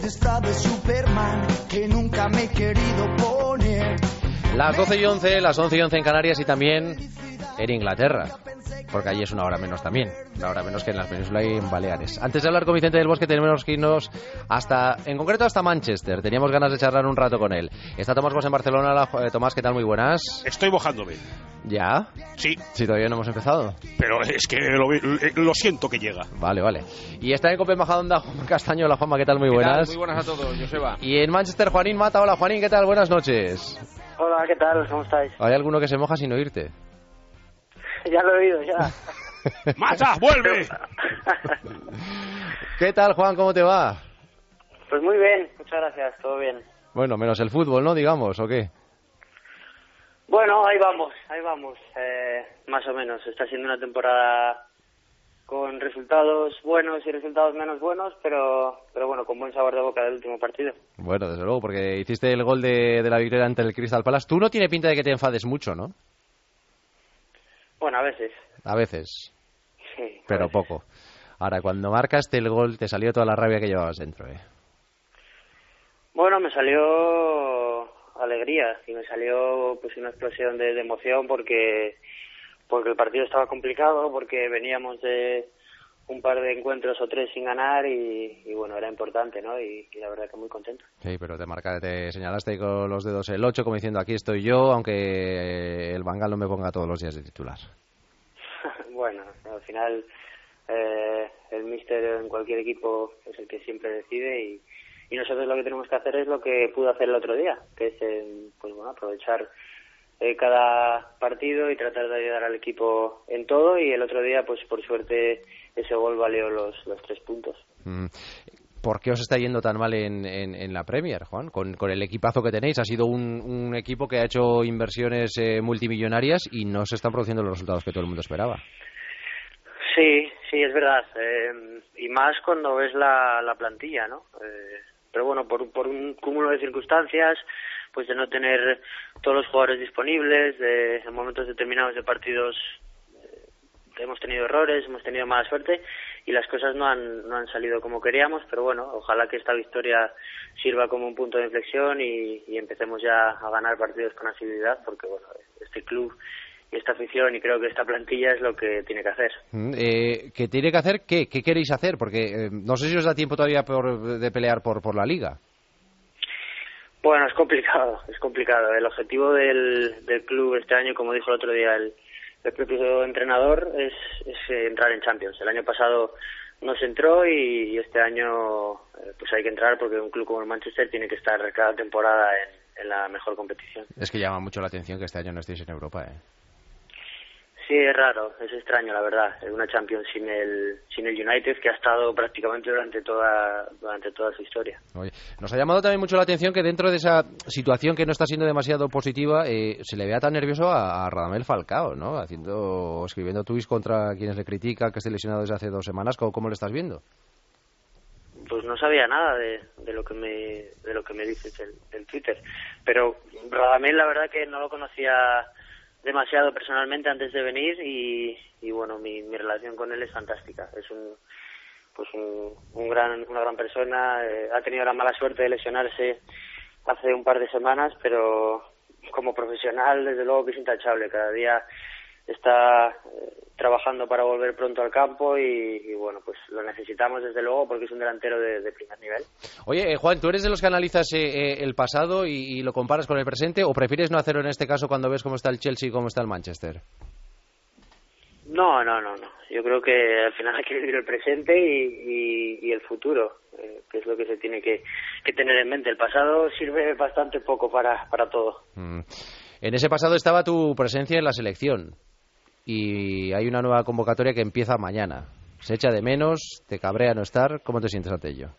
esta de Superman que nunca me he querido poner. Las 12:11, las 11:11 en Canarias y también en Inglaterra, porque allí es una hora menos también, una hora menos que en las penínsulas y en Baleares. Antes de hablar con Vicente del Bosque tenemos que irnos en concreto hasta Manchester. Teníamos ganas de charlar un rato con él. Está Tomás Bosch en Barcelona. Tomás, ¿qué tal? Muy buenas. Estoy mojándome. ¿Ya? Sí. Sí, todavía no hemos empezado. Pero es que lo siento que llega. Vale. Y está en Cope Majadahonda Juan Castaño. Hola, Juanma, ¿qué tal? Muy buenas. Muy buenas a todos, Joseba. Y en Manchester, Juanín Mata. Hola, Juanín, ¿qué tal? Buenas noches. Hola, ¿qué tal? ¿Cómo estáis? Hay alguno que se moja sin oírte. Ya lo he oído, ya. ¡Mata, vuelve! ¿Qué tal, Juan? ¿Cómo te va? Pues muy bien, muchas gracias, todo bien. Bueno, menos el fútbol, ¿no? Digamos, ¿o qué? Bueno, ahí vamos. Más o menos. Está siendo una temporada con resultados buenos y resultados menos buenos, pero bueno, con buen sabor de boca del último partido. Bueno, desde luego, porque hiciste el gol de la victoria ante el Crystal Palace. Tú no tiene pinta de que te enfades mucho, ¿no? Bueno, a veces. A veces. Sí. Pero poco. Ahora, cuando marcaste el gol, te salió toda la rabia que llevabas dentro, ¿eh? Bueno, me salió alegría y me salió pues una explosión de emoción porque el partido estaba complicado, porque veníamos de un par de encuentros o tres sin ganar y bueno, era importante, ¿no? Y la verdad que muy contento. Sí, pero te señalaste con los dedos el 8 como diciendo aquí estoy yo, aunque el Bangal no me ponga todos los días de titular. Bueno, al final el míster en cualquier equipo es el que siempre decide y nosotros lo que tenemos que hacer es lo que pudo hacer el otro día, que es pues bueno, aprovechar cada partido y tratar de ayudar al equipo en todo, y el otro día pues por suerte ese gol valió los 3 puntos. ¿Por qué os está yendo tan mal en la Premier, Juan? Con el equipazo que tenéis, ha sido un equipo que ha hecho inversiones multimillonarias y no se están produciendo los resultados que todo el mundo esperaba. Sí, es verdad, y más cuando ves la plantilla, ¿no? Pero bueno, por un cúmulo de circunstancias, pues de no tener todos los jugadores disponibles, en momentos determinados de partidos hemos tenido errores, hemos tenido mala suerte y las cosas no han salido como queríamos, pero bueno, ojalá que esta victoria sirva como un punto de inflexión y empecemos ya a ganar partidos con asiduidad, porque bueno, este club y esta afición y creo que esta plantilla es lo que tiene que hacer. ¿Qué tiene que hacer? ¿Qué queréis hacer? Porque no sé si os da tiempo todavía de pelear por la Liga. Bueno, es complicado. El objetivo del club este año, como dijo el otro día el propio entrenador, es entrar en Champions. El año pasado no se entró y este año pues hay que entrar porque un club como el Manchester tiene que estar cada temporada en la mejor competición. Es que llama mucho la atención que este año no estéis en Europa, ¿eh? Sí, es raro, es extraño, la verdad. Es una Champions sin el United, que ha estado prácticamente durante toda su historia. Oye, nos ha llamado también mucho la atención que dentro de esa situación que no está siendo demasiado positiva, se le vea tan nervioso a Radamel Falcao, ¿no? Escribiendo tuits contra quienes le critican, que esté lesionado desde hace 2 semanas. ¿Cómo lo estás viendo? Pues no sabía nada de lo que me dices en Twitter, pero Radamel la verdad que no lo conocía demasiado personalmente antes de venir y bueno, mi relación con él es fantástica. Es una gran persona. Ha tenido la mala suerte de lesionarse hace un par de semanas, pero como profesional desde luego que es intachable. Cada día está trabajando para volver pronto al campo y bueno, pues lo necesitamos desde luego porque es un delantero de primer nivel. Oye, Juan, ¿tú eres de los que analizas el pasado y lo comparas con el presente o prefieres no hacerlo en este caso cuando ves cómo está el Chelsea y cómo está el Manchester? No. Yo creo que al final hay que vivir el presente y el futuro, que es lo que se tiene que tener en mente. El pasado sirve bastante poco para todo. En ese pasado estaba tu presencia en la selección. Y hay una nueva convocatoria que empieza mañana. ¿Se echa de menos? ¿Te cabrea no estar? ¿Cómo te sientes ante ello?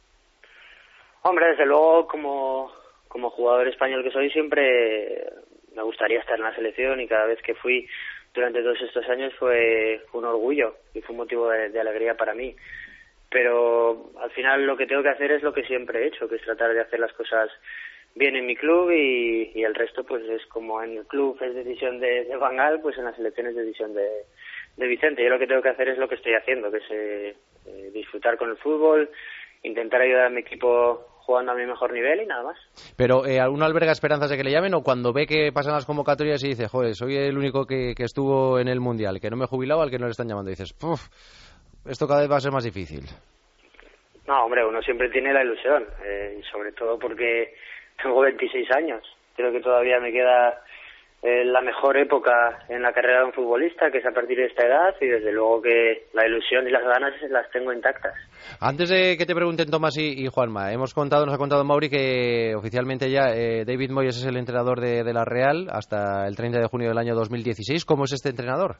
Hombre, desde luego, como jugador español que soy, siempre me gustaría estar en la selección y cada vez que fui durante todos estos años fue un orgullo y fue un motivo de alegría para mí. Pero al final lo que tengo que hacer es lo que siempre he hecho, que es tratar de hacer las cosas bien en mi club y el resto pues es como en el club es decisión de Van Gaal, pues en la selección es decisión de Vicente. Yo lo que tengo que hacer es lo que estoy haciendo, que es disfrutar con el fútbol intentar ayudar a mi equipo jugando a mi mejor nivel y nada más. Pero ¿alguno alberga esperanzas de que le llamen o cuando ve que pasan las convocatorias y dice, joder, soy el único que estuvo en el Mundial, que no me he jubilado, al que no le están llamando? Y dices, puf, esto cada vez va a ser más difícil. No, hombre, uno siempre tiene la ilusión, y sobre todo porque tengo 26 años. Creo que todavía me queda la mejor época en la carrera de un futbolista, que es a partir de esta edad, y desde luego que la ilusión y las ganas las tengo intactas. Antes de que te pregunten Tomás y Juanma, nos ha contado Mauri que oficialmente ya David Moyes es el entrenador de la Real hasta el 30 de junio del año 2016. ¿Cómo es este entrenador?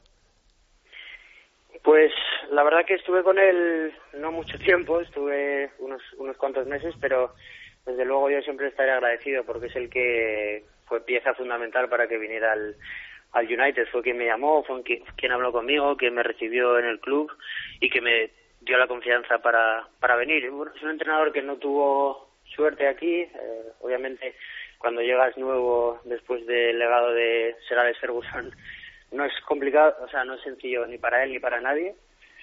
Pues la verdad que estuve con él no mucho tiempo, estuve unos cuantos meses, pero desde luego yo siempre estaré agradecido porque es el que fue pieza fundamental para que viniera al United. Fue quien me llamó, fue quien habló conmigo, quien me recibió en el club y que me dio la confianza para venir. Bueno, es un entrenador que no tuvo suerte aquí. Obviamente, cuando llegas nuevo después del legado de Sir Alex Ferguson, no es complicado, o sea, no es sencillo ni para él ni para nadie.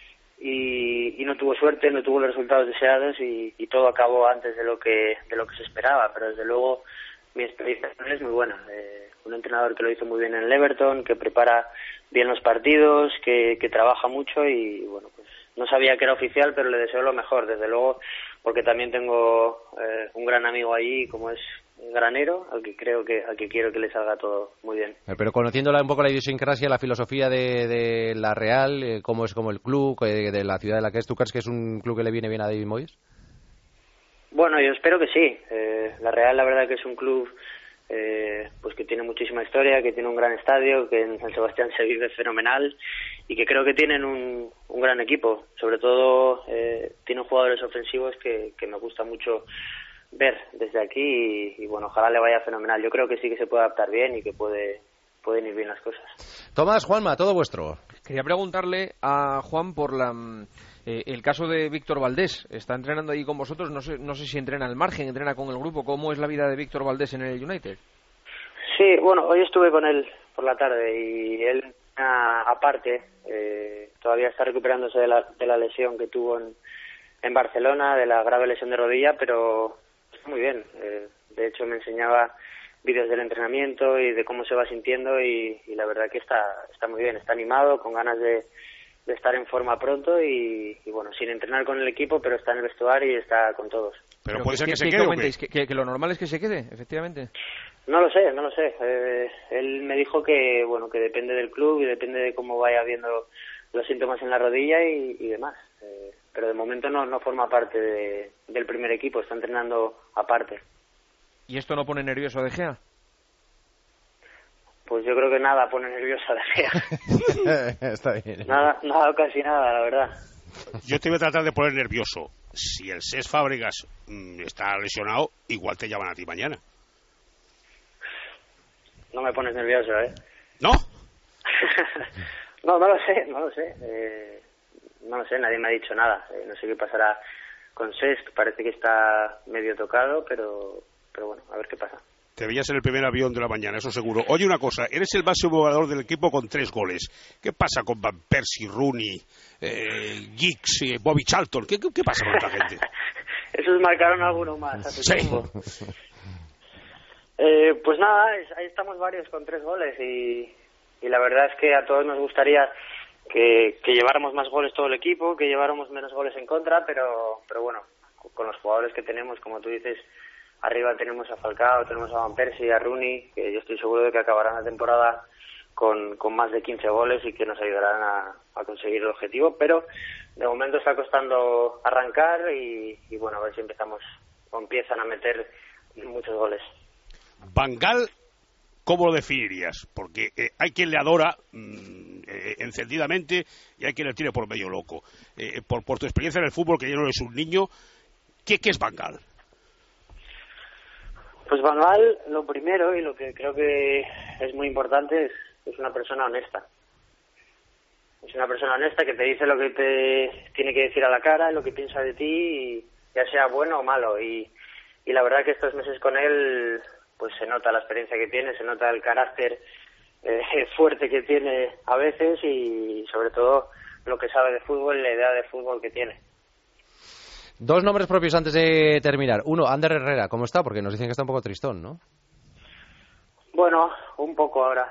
Y no tuvo suerte, no tuvo los resultados deseados y todo acabó antes de lo que se esperaba. Pero desde luego mi experiencia es muy buena. Un entrenador que lo hizo muy bien en el Everton, que prepara bien los partidos, que trabaja mucho y bueno, pues no sabía que era oficial, pero le deseo lo mejor, desde luego, porque también tengo un gran amigo allí, como es Granero, al que quiero que le salga todo muy bien. Pero conociéndola un poco la idiosincrasia, la filosofía de la Real, cómo es como el club, de la ciudad de la que es, ¿tú crees que es un club que le viene bien a David Moyes? Bueno, yo espero que sí. La Real, la verdad que es un club pues que tiene muchísima historia, que tiene un gran estadio, que en San Sebastián se vive fenomenal y que creo que tienen un gran equipo. Sobre todo tienen jugadores ofensivos que me gusta mucho ver desde aquí y bueno, ojalá le vaya fenomenal. Yo creo que sí que se puede adaptar bien y que pueden ir bien las cosas. Tomás, Juanma, todo vuestro. Quería preguntarle a Juan por el caso de Víctor Valdés. Está entrenando ahí con vosotros, no sé si entrena al margen, entrena con el grupo. ¿Cómo es la vida de Víctor Valdés en el United? Sí, bueno, hoy estuve con él por la tarde y él, aparte, todavía está recuperándose de la lesión que tuvo en Barcelona, de la grave lesión de rodilla, pero está muy bien. De hecho, me enseñaba vídeos del entrenamiento y de cómo se va sintiendo y la verdad que está muy bien, está animado, con ganas de estar en forma pronto y bueno, sin entrenar con el equipo, pero está en el vestuario y está con todos. Pero puede ser que se quede, ¿o qué? ¿Que lo normal es que se quede, efectivamente? No lo sé. Él me dijo que bueno, que depende del club y depende de cómo vaya viendo los síntomas en la rodilla y demás. Pero de momento no forma parte del primer equipo, está entrenando aparte. ¿Y esto no pone nervioso a De Gea? Pues yo creo que nada pone nervioso a De Gea. Está bien. Nada, casi nada, la verdad. Yo te voy a tratar de poner nervioso. Si el Cesc Fábregas está lesionado, igual te llaman a ti mañana. No me pones nervioso, ¿eh? ¿No? No lo sé. No lo sé, nadie me ha dicho nada. No sé qué pasará con Cesc, parece que está medio tocado, pero bueno, a ver qué pasa. Te veías en el primer avión de la mañana, eso seguro. Oye, una cosa, eres el máximo goleador del equipo con 3 goles. ¿Qué pasa con Van Persie, Rooney, Giggs, Bobby Charlton? ¿Qué pasa con esta gente? Esos marcaron alguno más hace tiempo. Pues nada, ahí estamos varios con 3 goles y la verdad es que a todos nos gustaría que lleváramos más goles todo el equipo, que lleváramos menos goles en contra, pero bueno, con los jugadores que tenemos, como tú dices, arriba tenemos a Falcao, tenemos a Van Persie, a Rooney, que yo estoy seguro de que acabarán la temporada con más de 15 goles y que nos ayudarán a conseguir el objetivo, pero de momento está costando arrancar y bueno, a ver si empezamos o empiezan a meter muchos goles. Van Gaal, ¿cómo lo definirías? Porque hay quien le adora encendidamente y hay quien le tiene por medio loco. Por tu experiencia en el fútbol, que ya no eres un niño, ¿qué es Van Gaal? Pues Van Gaal, lo primero y lo que creo que es muy importante es una persona honesta. Es una persona honesta que te dice lo que te tiene que decir a la cara, lo que piensa de ti, ya sea bueno o malo. Y la verdad que estos meses con él, pues se nota la experiencia que tiene, se nota el carácter fuerte que tiene a veces y sobre todo lo que sabe de fútbol, la idea de fútbol que tiene. Dos nombres propios antes de terminar. Uno, Ander Herrera, ¿cómo está? Porque nos dicen que está un poco tristón, ¿no? Bueno, un poco ahora.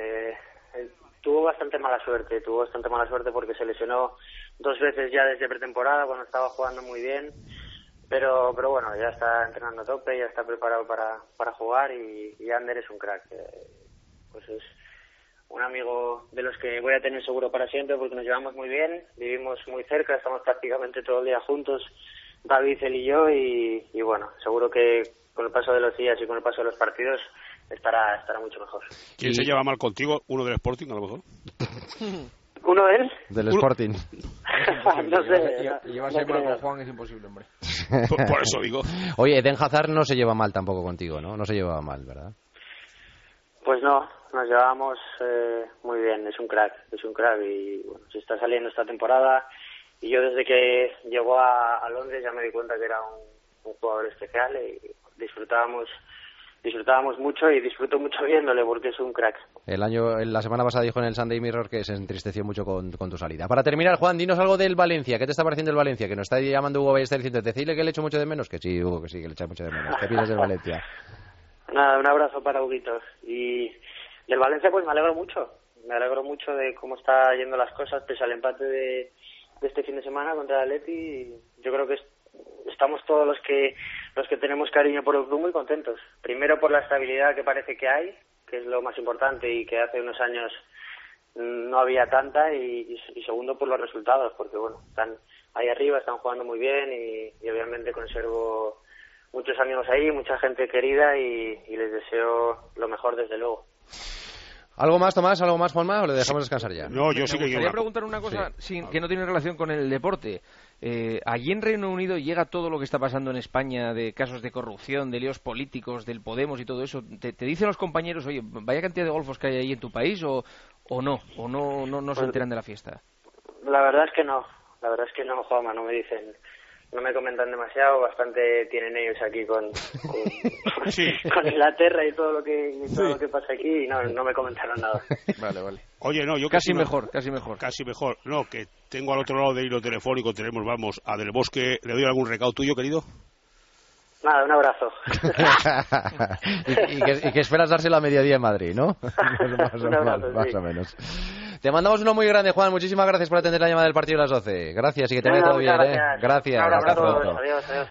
Tuvo bastante mala suerte porque se lesionó 2 veces ya desde pretemporada cuando estaba jugando muy bien. Pero bueno, ya está entrenando a tope, ya está preparado para jugar y Ander es un crack. Pues es un amigo de los que voy a tener seguro para siempre porque nos llevamos muy bien, vivimos muy cerca, estamos prácticamente todo el día juntos, David, él y yo, y bueno, seguro que con el paso de los días y con el paso de los partidos estará mucho mejor. ¿Quién se lleva mal contigo? ¿Uno del Sporting, a lo mejor? ¿Uno de él? Del Sporting. No sé. Llevarse mal con Juan es imposible, hombre. Por eso digo. Oye, Eden Hazard no se lleva mal tampoco contigo, ¿no? No se lleva mal, ¿verdad? Pues no, nos llevamos muy bien, es un crack y bueno, se está saliendo esta temporada y yo desde que llegó a Londres ya me di cuenta que era un jugador especial y disfrutábamos mucho y disfruto mucho viéndole porque es un crack. La semana pasada dijo en el Sunday Mirror que se entristeció mucho con tu salida. Para terminar, Juan, dinos algo del Valencia. ¿Qué te está pareciendo el Valencia? Que nos está llamando Hugo Ballester diciendo, decirle que le echo mucho de menos. Que sí, Hugo, que sí, que le echa mucho de menos. ¿Qué piensas del Valencia? Nada, un abrazo para Huguitos. Y del Valencia pues me alegro mucho de cómo está yendo las cosas pese al empate de este fin de semana contra el Atleti. Y yo creo que estamos todos los que tenemos cariño por el club muy contentos. Primero por la estabilidad que parece que hay, que es lo más importante y que hace unos años no había tanta, y segundo por los resultados, porque bueno, están ahí arriba, están jugando muy bien y obviamente conservo muchos amigos ahí, mucha gente querida y les deseo lo mejor desde luego. ¿Algo más, Tomás? ¿Algo más, Juanma? ¿O le dejamos descansar ya? No, yo sí que quiero. Quería preguntar una cosa que no tiene relación con el deporte. Allí en Reino Unido llega todo lo que está pasando en España de casos de corrupción, de líos políticos, del Podemos y todo eso. ¿Te dicen los compañeros, oye, vaya cantidad de golfos que hay ahí en tu país o no? ¿O no se enteran de la fiesta? La verdad es que no, Juanma, no me dicen. No me comentan demasiado, bastante tienen ellos aquí con Inglaterra y todo lo que pasa aquí y no me comentaron nada. Vale. Oye, no, yo casi mejor. No, que tengo al otro lado del hilo telefónico, vamos, a Del Bosque. ¿Le doy algún recado tuyo, querido? Nada, un abrazo. y que esperas dárselo a mediodía en Madrid, ¿no? Más o menos. Te mandamos uno muy grande, Juan. Muchísimas gracias por atender la llamada del partido de las 12. Gracias y que te vaya todo bien. Gracias. Hasta pronto. Adiós.